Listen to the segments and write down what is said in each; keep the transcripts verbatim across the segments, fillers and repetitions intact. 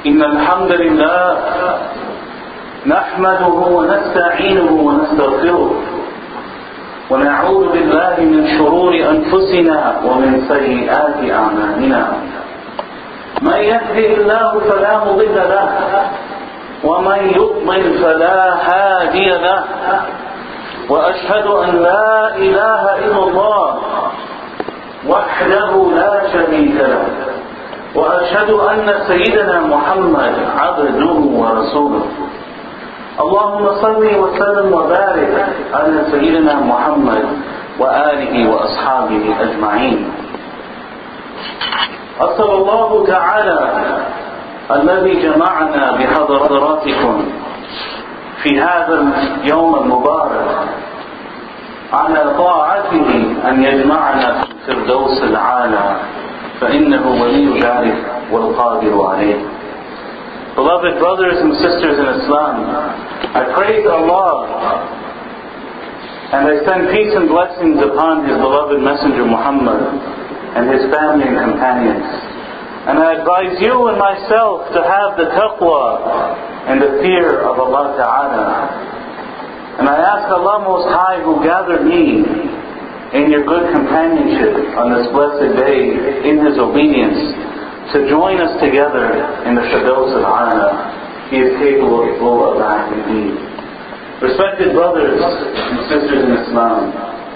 إن الحمد لله نحمده ونستعينه ونستغفره ونعوذ بالله من شرور أنفسنا ومن سيئات أعمالنا من يهده الله فلا مضل له ومن يضلل فلا هادي له وأشهد أن لا إله إلا الله وحده لا شريك له وأشهد أن سيدنا محمد عبده ورسوله اللهم صل وسلم وبارك على سيدنا محمد وآله وأصحابه أجمعين. أسأل الله تعالى الذي جمعنا بحضراتكم في هذا اليوم المبارك على طاعته أن يجمعنا في الفردوس العالى فإنه ولي ذلك والقادر عليه. Beloved brothers and sisters in Islam, I praise Allah and I send peace and blessings upon His beloved Messenger Muhammad and His family and companions. And I advise you and myself to have the taqwa and the fear of Allah Ta'ala. And I ask Allah Most High who gathered me in your good companionship on this blessed day in His obedience to join us together in the Firdaus al-A'la. He is capable of that indeed. Respected brothers and sisters in Islam,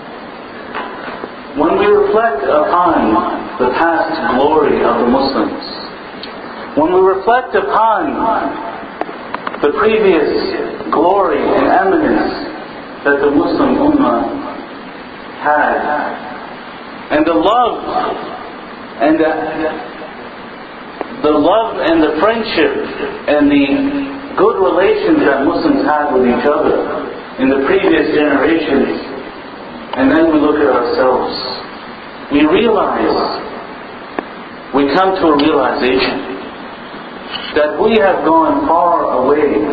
when we reflect upon the past glory of the Muslims, when we reflect upon the previous glory and eminence that the Muslim Ummah had, and the love and the the love and the friendship and the good relations that Muslims had with each other in the previous generations, and then we look at ourselves, we realize, we come to a realization that we have gone far away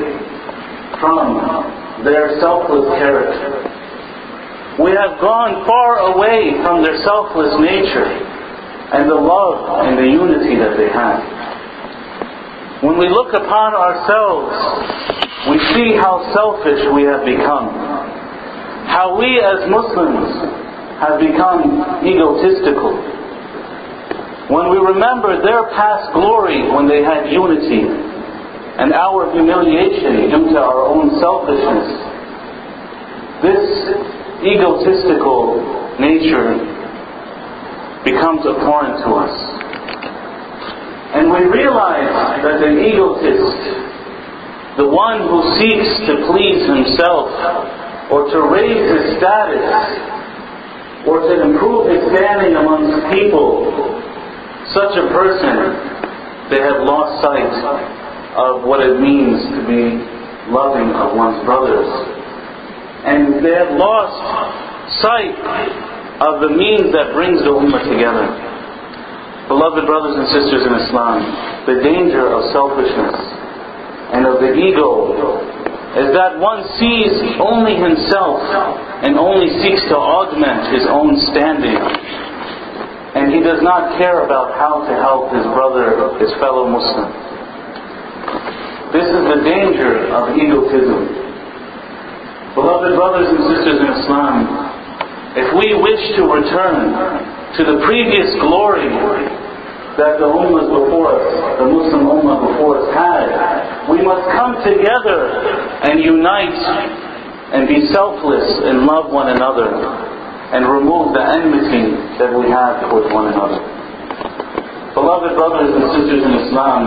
from their selfless character. We have gone far away from their selfless nature and the love and the unity that they had. When we look upon ourselves, we see how selfish we have become. How we as Muslims have become egotistical. When we remember their past glory when they had unity, and our humiliation due to our own selfishness, this egotistical nature becomes abhorrent to us. And we realize that the egotist, the one who seeks to please himself, or to raise his status, or to improve his standing amongst people, such a person, they have lost sight of what it means to be loving of one's brothers. And they have lost sight of the means that brings the Ummah together. Beloved brothers and sisters in Islam, the danger of selfishness and of the ego is that one sees only himself and only seeks to augment his own standing. And he does not care about how to help his brother, his fellow Muslim. This is the danger of egotism. Beloved brothers and sisters in Islam, if we wish to return to the previous glory that the Ummahs before us, the Muslim Ummah before us had, we must come together and unite and be selfless and love one another and remove the enmity that we have towards one another. Beloved brothers and sisters in Islam,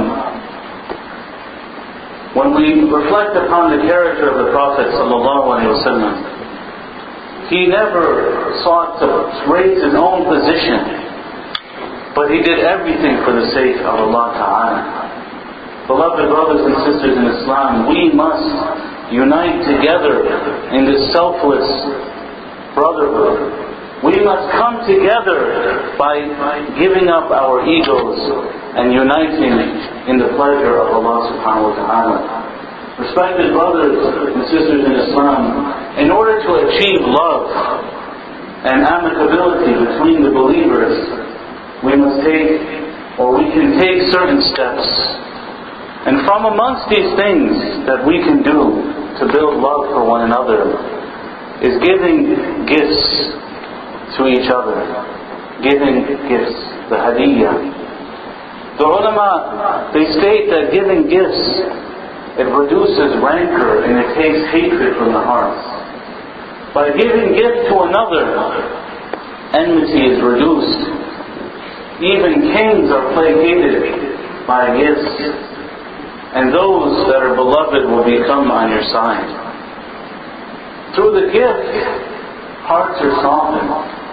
when we reflect upon the character of the Prophet ﷺ, he never sought to raise his own position, but he did everything for the sake of Allah Ta'ala. Beloved brothers and sisters in Islam, we must unite together in this selfless brotherhood. We must come together by giving up our egos and uniting in the pleasure of Allah Subhanahu Wa Ta'ala. Respected brothers and sisters in Islam, in order to achieve love and amicability between the believers, we must take, or we can take certain steps. And from amongst these things that we can do to build love for one another is giving gifts to each other. Giving gifts, the hadiyah. The ulama, they state that giving gifts, it reduces rancor and it takes hatred from the hearts. By giving gift to another, enmity is reduced. Even kings are placated by gifts, and those that are beloved will become on your side. Through the gift, hearts are softened.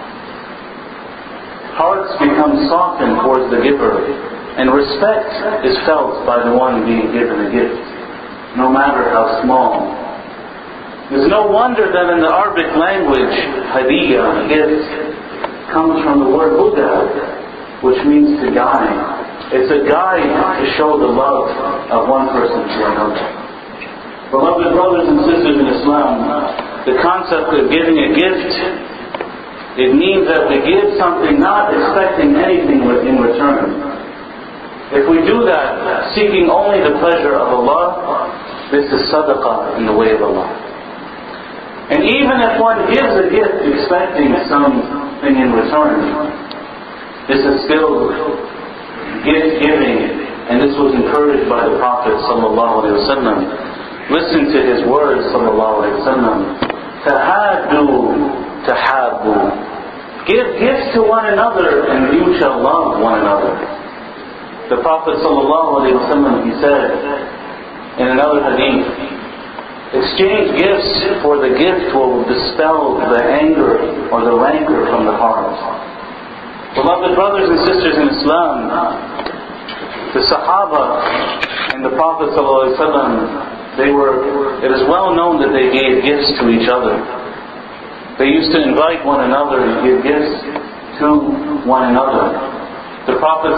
Hearts become softened towards the giver, and respect is felt by the one being given a gift, no matter how small. There's no wonder that in the Arabic language, hadiyah, gift, comes from the word huda, which means to guide. It's a guide to show the love of one person to another. Beloved brothers and sisters in Islam, the concept of giving a gift, it means that we give something not expecting anything in return. If we do that, seeking only the pleasure of Allah, this is sadaqah in the way of Allah. And even if one gives a gift expecting something in return, this is still gift giving, and this was encouraged by the Prophet sallallahu alaihi wasallam. Listen to his words sallallahu alaihi wasallam. Tahadu, tahabu. Give gifts to one another, and you shall love one another. The Prophet sallallahu alaihi wasallam, he said in another hadith, exchange gifts, for the gift will dispel the anger or the rancor from the heart. Beloved brothers and sisters in Islam, the Sahaba and the Prophet ﷺ, they were, it is well known that they gave gifts to each other. They used to invite one another and give gifts to one another. The Prophet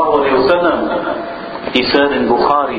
ﷺ, he said in Bukhari,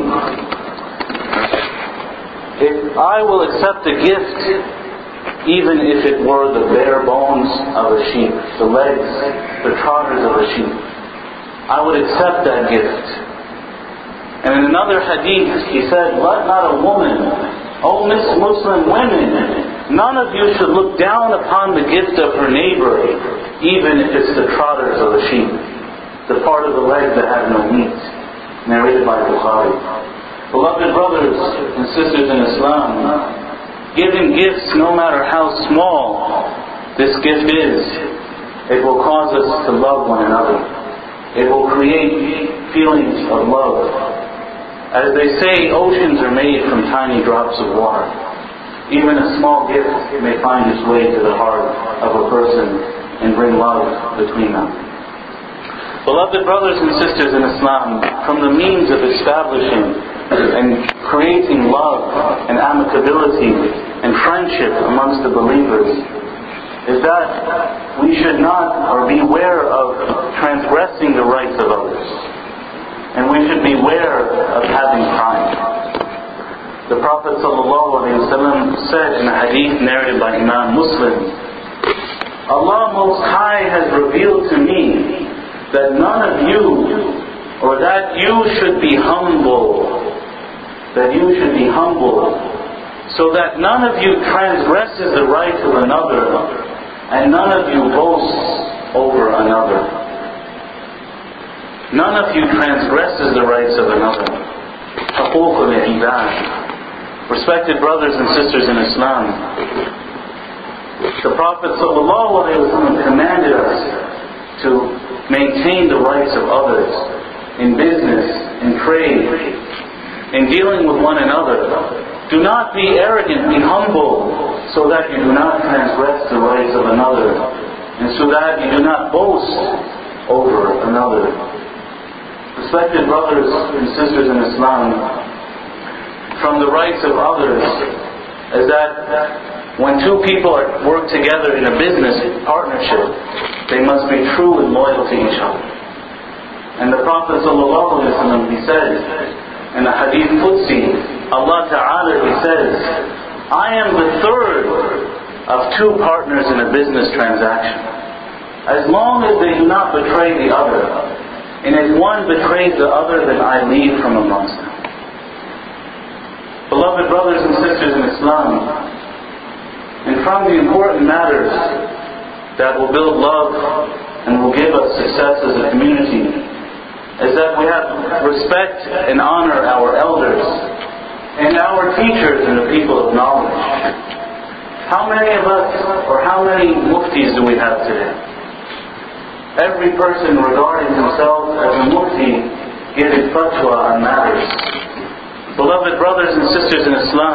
if I will accept a gift, even if it were the bare bones of a sheep, the legs, the trotters of a sheep, I would accept that gift. And in another hadith, he said, let not a woman, O Muslim women, none of you should look down upon the gift of her neighbor, even if it's the trotters of a sheep, the part of the leg that has no meat. Narrated by Bukhari. Beloved brothers and sisters in Islam, giving gifts, no matter how small this gift is, it will cause us to love one another. It will create feelings of love. As they say, oceans are made from tiny drops of water. Even a small gift may find its way to the heart of a person and bring love between them. Beloved brothers and sisters in Islam, from the means of establishing and creating love and amicability and friendship amongst the believers is that we should not or beware of transgressing the rights of others, and we should beware of having pride. The Prophet ﷺ said in a hadith narrated by Imam Muslim, Allah Most High has revealed to me that none of you, or that you should be humble, that you should be humble, so that none of you transgresses the right of another, and none of you boasts over another. None of you transgresses the rights of another. حقوق العباد. Respected brothers and sisters in Islam, the Prophet ﷺ commanded us to maintain the rights of others in business, in trade, in dealing with one another. Do not be arrogant, be humble, so that you do not transgress the rights of another, and so that you do not boast over another. Respected brothers and sisters in Islam, from the rights of others is that when two people are, work together in a business partnership, they must be true and loyal to each other. And the Prophet ﷺ, he said in the Hadith Qudsi, Allah Ta'ala, he says, I am the third of two partners in a business transaction, as long as they do not betray the other. And if one betrays the other, then I leave from amongst them. Beloved brothers and sisters in Islam, and from the important matters that will build love and will give us success as a community is that we have respect and honor our elders and our teachers and the people of knowledge. How many of us, or how many muftis do we have today? Every person regarding himself as a mufti giving fatwa on matters. Beloved brothers and sisters in Islam,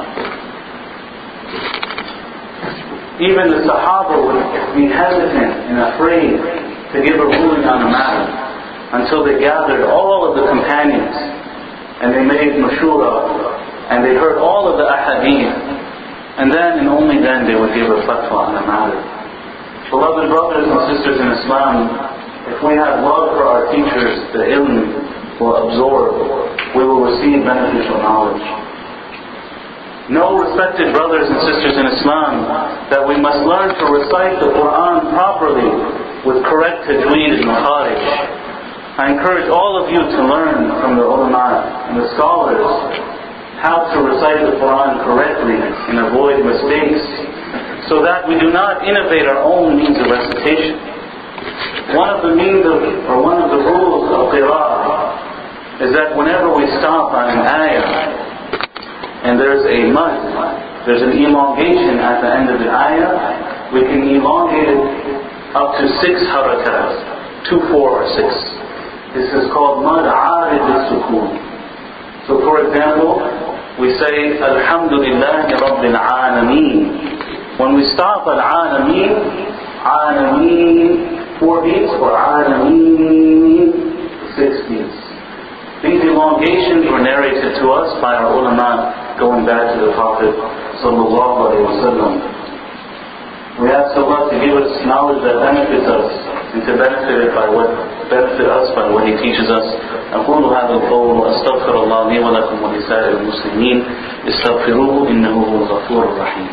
even the Sahaba would be hesitant and afraid to give a ruling on a matter until they gathered all of the companions and they made mashura and they heard all of the ahadith, and then and only then they would give a fatwa on a matter. Beloved brothers and sisters in Islam, if we have love for our teachers, the ilm will absorb, we will receive beneficial knowledge. Know, respected brothers and sisters in Islam, that we must learn to recite the Quran properly with correct tajweed and makharij. I encourage all of you to learn from the ulama and the scholars how to recite the Quran correctly and avoid mistakes, so that we do not innovate our own means of recitation. One of the means of, or one of the rules of qira'ah is that whenever we stop on an ayah and there's a mud, there's an elongation at the end of the ayah, we can elongate it up to six harakat, two, four, or six. This is called mud aarid al-sukun. So for example, we say Alhamdulillahi Rabbil Alameen. When we stop at Alameen, Alameen four beats, or Alameen six beats. These elongations were narrated to us by our ulama going back to the Prophet sallallahu alaihi wasallam. We ask Allah to give us knowledge that benefits us and to benefit it by what benefit us by what He teaches us. أقول هذا القول وأستغفر الله لي ولكم ولسائر المسلمين استغفروه إنه هو الغفور الرحيم.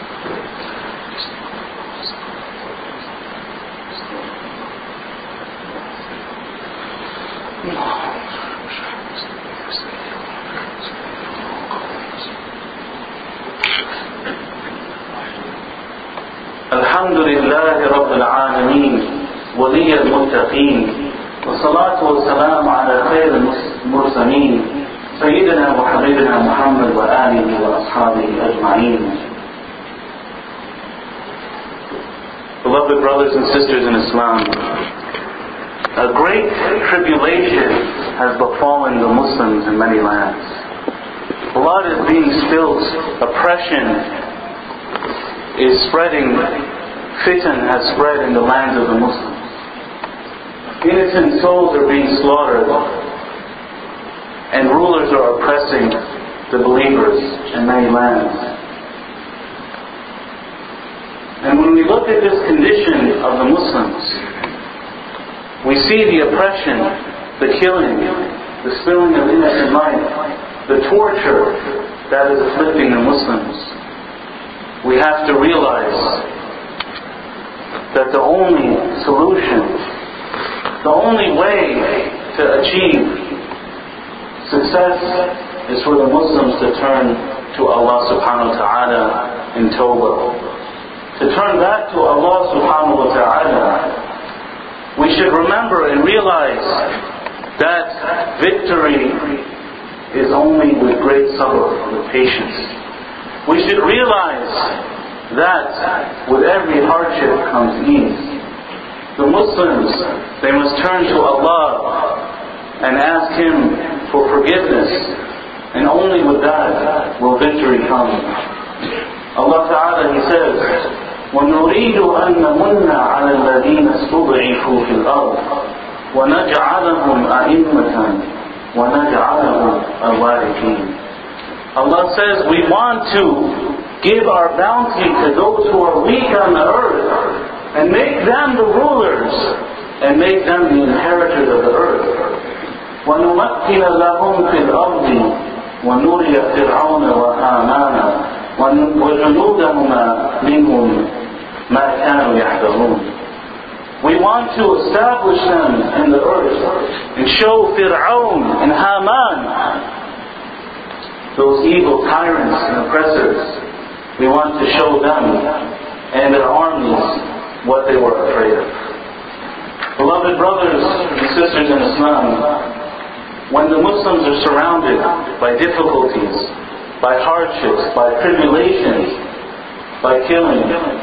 الحمد لله رب العالمين ولي المتقين والصلاة والسلام على خير المرسلين سيدنا وحبيبنا محمد وآله وأصحابه أجمعين. Beloved brothers and sisters in Islam, a great tribulation has befallen the Muslims in many lands. Blood is being spilled, oppression is spreading, fitan has spread in the lands of the Muslims. Innocent souls are being slaughtered, and rulers are oppressing the believers in many lands. And when we look at this condition of the Muslims, we see the oppression, the killing, the spilling of innocent life, the torture that is afflicting the Muslims. We have to realize that the only solution, the only way to achieve success is for the Muslims to turn to Allah subhanahu wa ta'ala in tawbah. To turn back to Allah subhanahu wa ta'ala. We should remember and realize that victory is only with great sabr, with patience. We should realize that with every hardship comes ease. The Muslims, they must turn to Allah and ask Him for forgiveness, and only with that will victory come. Allah Ta'ala, He says, وَنُرِيدُ أَن نَمُنَّ عَلَى الَّذِينَ اسْتُضْعِفُوا فِي الْأَرْضِ وَنَجْعَلَهُمْ أَئِمَّةً وَنَجْعَلَهُمْ الْوَارِثِينَ. Allah says, we want to give our bounty to those who are weak on the earth, and make them the rulers, and make them the inheritors of the earth. وَنُمَكِّنَ لَهُمْ فِي الْأَرْضِ وَنُرِيَ فِرْعَوْنَ وَهَامَانَ وَجُنُودَهُمَا مِنْهُمْ مَا كَانُوا يَحْذَرُونَ. We want to establish them in the earth and show Fir'aun and Haman those evil tyrants and oppressors, we want to show them and their armies what they were afraid of. Beloved brothers and sisters in Islam, when the Muslims are surrounded by difficulties, by hardships, by tribulations, by killing,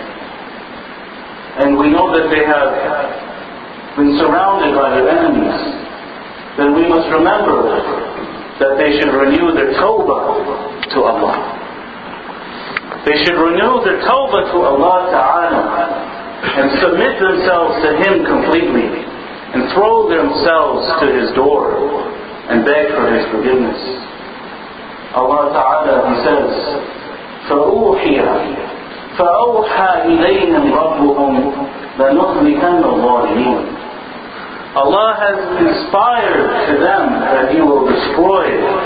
and we know that they have been surrounded by their enemies, then we must remember that they should renew their tawbah to Allah. They should renew their tawbah to Allah Ta'ala and submit themselves to Him completely and throw themselves to His door and beg for His forgiveness. Allah Ta'ala, He says, فَأُوحِيَ فَأَوْحَى إِلَيْهِمْ رَبُّهُمْ لَنُهْلِكَنَّ الظَّالِمِينَ. Allah has inspired to them that He will destroy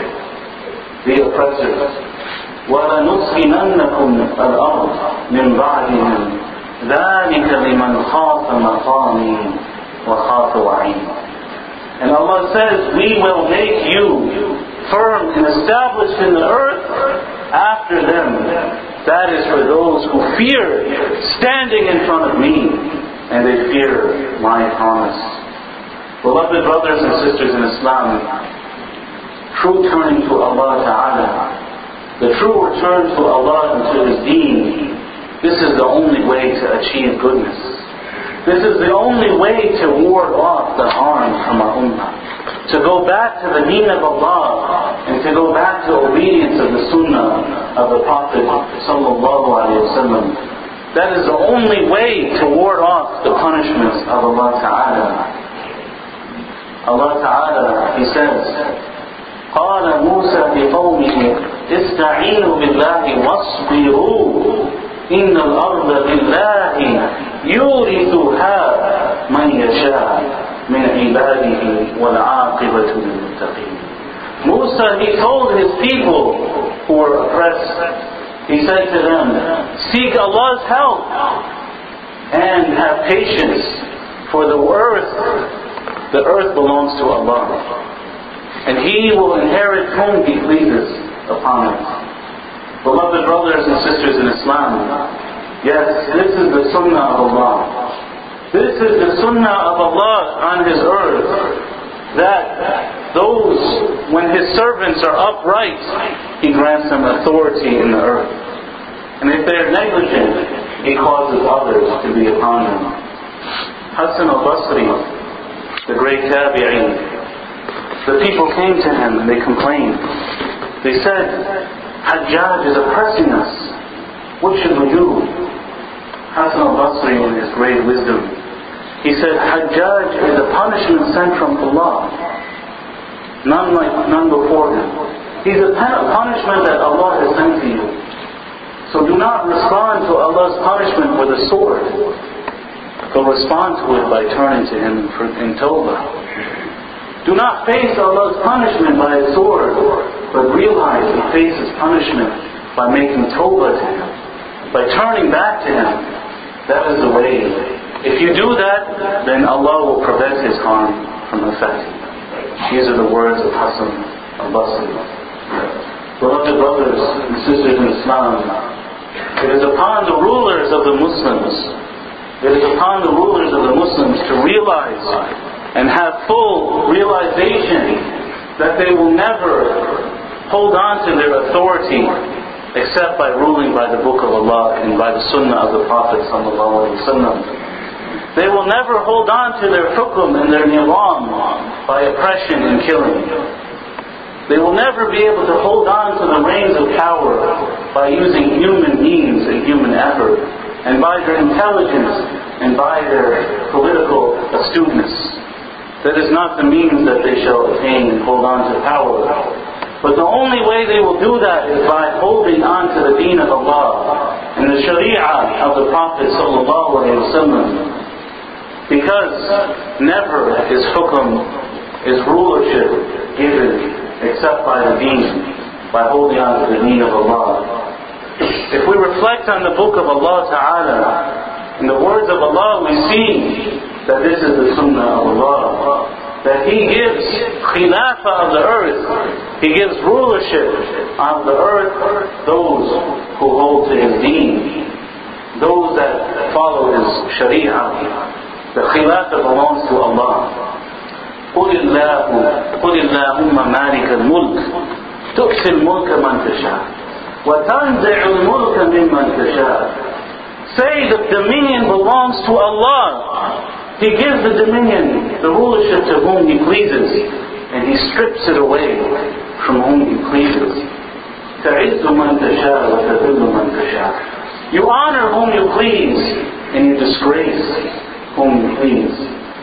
the oppressors. وَلَنُسْكِنَنَّكُمْ الْأَرْضَ مِنْ بَعْدِهِمْ ذَلِكَ لِمَنْ خَافَ مَقَامِي وَخَافَ وَعِيدِ. And Allah says, we will make you firm and established in the earth after them. That is for those who fear standing in front of me and they fear my promise. Beloved brothers and sisters in Islam, true turning to Allah Ta'ala, the true return to Allah and to His deen, this is the only way to achieve goodness. This is the only way to ward off the harm from our ummah. To go back to the deen of Allah and to go back to obedience of the sunnah of the Prophet Sallallahu Alaihi Wasallam. That is the only way to ward off the punishments of Allah Ta'ala. Allah Ta'ala, He says, قال موسى لقومه استعينوا بالله واصبروا إن الأرض لله يورثها من يشاء من عباده والعاقبة للمتقين. Musa, he told his people who were oppressed, he said to them, seek Allah's help and have patience, for the earth The earth belongs to Allah, and He will inherit whom He pleases upon it. Beloved brothers and sisters in Islam, yes, this is the sunnah of Allah. This is the sunnah of Allah on His earth, that those, when His servants are upright, He grants them authority in the earth. And if they are negligent, He causes others to be upon them. Hassan al-Basri, the great tabi'in, the people came to him and they complained. They said, Hajjaj is oppressing us. What should we do? Hassan al-Basri, in his great wisdom, he said, Hajjaj is a punishment sent from Allah. None like none before him. He's a punishment that Allah has sent to you. So do not respond to Allah's punishment with a sword. But respond to it by turning to Him in tawbah. Do not face Allah's punishment by a sword, but realize He faces punishment by making tawbah to Him, by turning back to Him. That is the way. If you do that, then Allah will prevent His harm from affecting you. These are the words of Hassan al-Basri. Beloved brothers and sisters in Islam, it is upon the rulers of the Muslims It is upon the rulers of the Muslims to realize and have full realization that they will never hold on to their authority except by ruling by the Book of Allah and by the Sunnah of the Prophet Sallallahu Alaihi Wasallam. They will never hold on to their hukum and their nizam by oppression and killing. They will never be able to hold on to the reins of power by using human means and human effort, and by their intelligence, and by their political astuteness. That is not the means that they shall attain and hold on to power. But the only way they will do that is by holding on to the deen of Allah and the sharia of the Prophet Sallallahu Alaihi Wasallam. Because never is hukum, is rulership given except by the deen, by holding on to the deen of Allah. If we reflect on the book of Allah Ta'ala, in the words of Allah, we see that this is the sunnah of Allah. that He gives khilafah of the earth, He gives rulership of the earth, those who hold to His deen, those that follow His sharia. The khilafah belongs to Allah. قل الله قل اللهم مالك الملك تؤتي الملك من تشاء وتنزع الملك ممن تشاء. Say the dominion belongs to Allah. He gives the dominion, the rulership to whom He pleases, and He strips it away from whom He pleases. تعز من تشاء وتذل من تشاء. You honor whom you please, and you disgrace whom you please.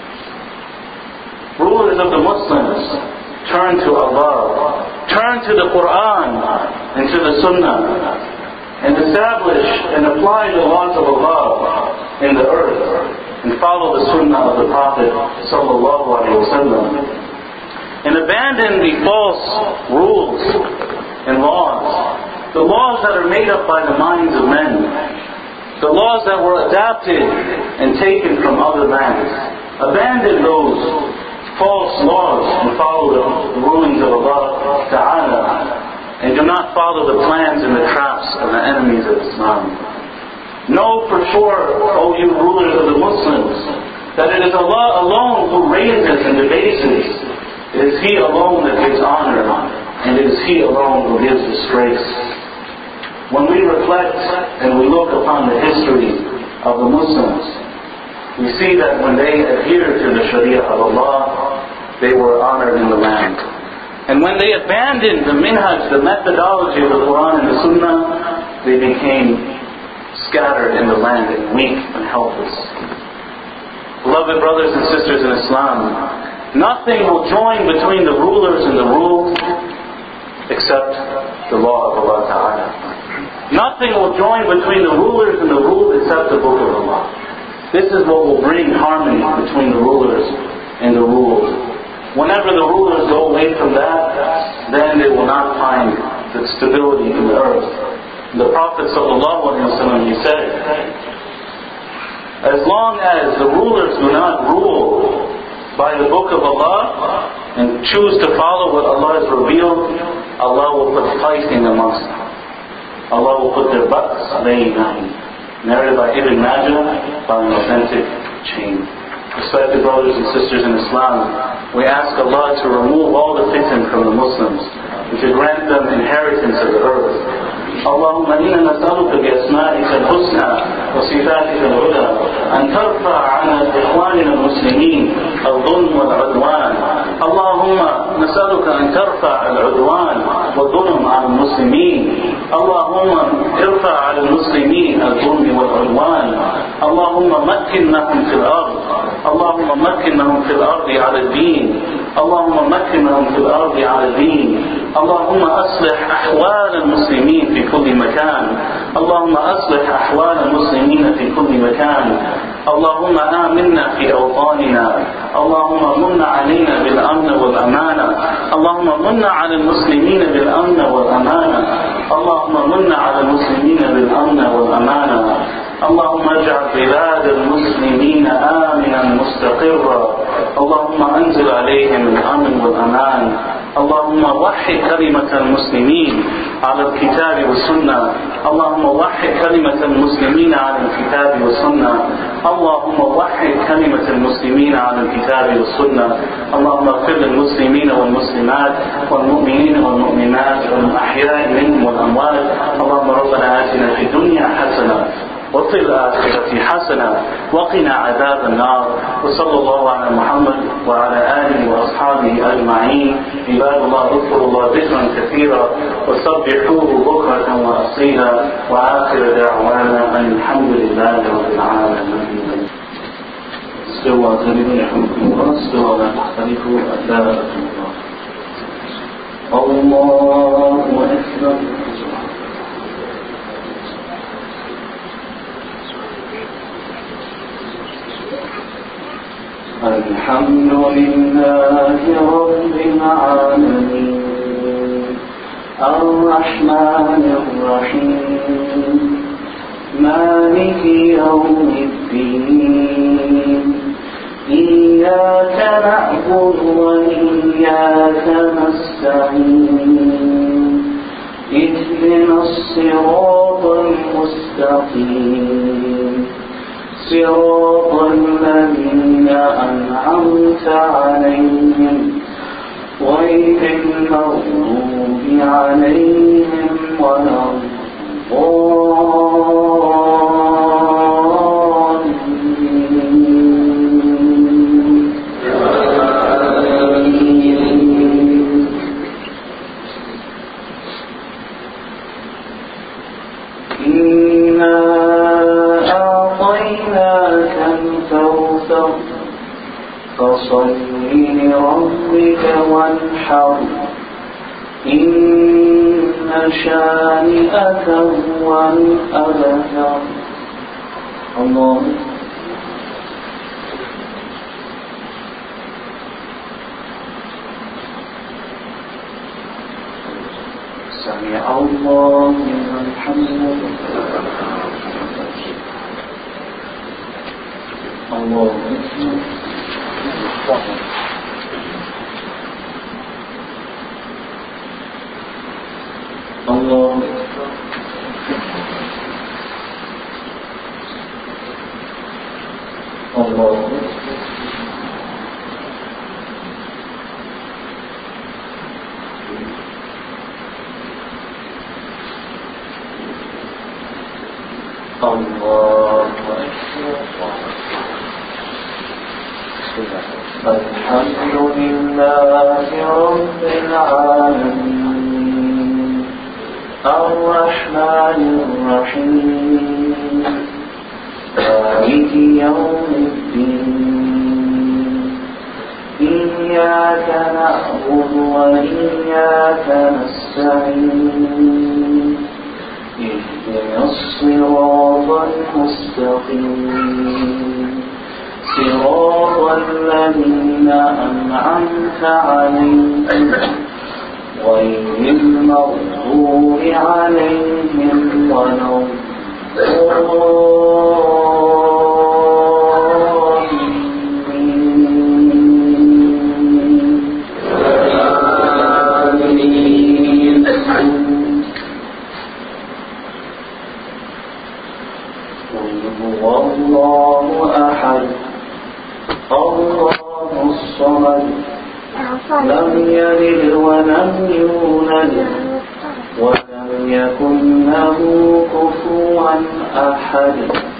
Rulers of the Muslims, turn to Allah, turn to the Quran and to the Sunnah, and establish and apply the laws of Allah in the earth, and follow the Sunnah of the Prophet sallallahu alaihi wasallam, and abandon the false rules and laws, the laws that are made up by the minds of men, the laws that were adapted and taken from other lands. Abandon those false laws and follow the rulings of Allah Ta'ala, and do not follow the plans and the traps of the enemies of Islam. Know for sure, O you rulers of the Muslims, that it is Allah alone who raises and debases. It is He alone that gives honor, and it is He alone who gives disgrace. When we reflect and we look upon the history of the Muslims, we see that when they adhered to the Sharia of Allah, they were honored in the land. And when they abandoned the minhaj, the methodology of the Quran and the Sunnah, they became scattered in the land and weak and helpless. Beloved brothers and sisters in Islam, nothing will join between the rulers and the ruled except the law of Allah Ta'ala. Nothing will join between the rulers and the ruled except the Book of Allah. This is what will bring harmony between the rulers and the ruled. Whenever the rulers go away from that, then they will not find the stability in the earth. The Prophet ﷺ, he said, as long as the rulers do not rule by the Book of Allah and choose to follow what Allah has revealed, Allah will put fighting amongst them. Allah will put their butts laying down. Narrated by Ibn Majah by an authentic chain. Respected brothers and sisters in Islam, we ask Allah to remove all the fitan from the Muslims and to grant them inheritance of the earth. اللهم إنا نسألك بأسمائك الحسنى وصفاتك العلى أن ترفع عن إخواننا المسلمين الظلم والعدوان. اللهم نسألك أن ترفع العدوان والظلم عن المسلمين. اللهم ارفع على المسلمين الظلم والعدوان. اللهم مكنهم في الأرض. اللهم مكنهم في الأرض على الدين. اللهم مكنهم في الأرض على الدين. اللهم أصلح أحوال المسلمين في كل مكان. اللهم أصلح أحوال المسلمين في كل مكان. اللهم آمنا في أوطاننا. اللهم من علينا بالأمن والأمانة. اللهم من على المسلمين بالأمن والأمانة. اللهم من على المسلمين بالأمن والأمانة. اللهم اجعل بلاد المسلمين آمنا مستقرا. اللهم أنزل عليهم الأمن والأمان. اللهم وحد كلمة المسلمين على الكتاب والسنة. اللهم وحد كلمة المسلمين على الكتاب والسنة. اللهم وحد كلمة المسلمين على الكتاب والسنة. اللهم اغفر للمسلمين والمسلمات والمؤمنين والمؤمنات والأحياء منهم والأموات. اللهم ربنا آتنا في الدنيا حسنة وفي الآخرة حسنة وقنا عذاب النار. وصلى الله على محمد وعلى آله وأصحابه أجمعين. عباد الله اذكروا الله ذكرا كثيرا وسبحوه بكرة وأصيلا. وآخر دعوانا أن الحمد لله رب العالمين. استوى قليلا يحمدكم الله. استوى لا تختلفوا أثابكم الله. الله أكبر. الحمد لله رب العالمين الرحمن الرحيم مالك يوم الدين إياك نعبد وإياك نستعين اهدنا الصراط المستقيم صراط الذين أنعمت عليهم غير المغضوب عليهم ولا الضالين. إنا أعطيناك الكوثر فصل لربك وانحر إن شانئك هو الأبتر. الله سمع الله لمن حمده. الله الله الله الله الحمد لله رب العالمين الرحمن الرحيم مالك يوم الدين إياك نعبد وإياك نستعين اهدنا الصراط المستقيم صراط الذين أنعمت عليهم غير المغضوب عليهم ولا الضالين. قل هو الله أحد الله الصمد لم يلد ولم يولد ولم يكن له كفوا أحد.